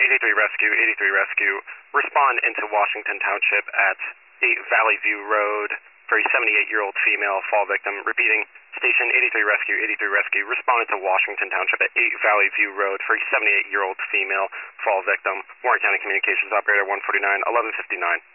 83 Rescue, 83 Rescue. Respond into Washington Township at 8 Valley View Road for a 78-year-old female fall victim. Repeating, Station 83 Rescue, 83 Rescue. Respond into Washington Township at 8 Valley View Road for a 78-year-old female fall victim. Warren County Communications Operator 149, 1159.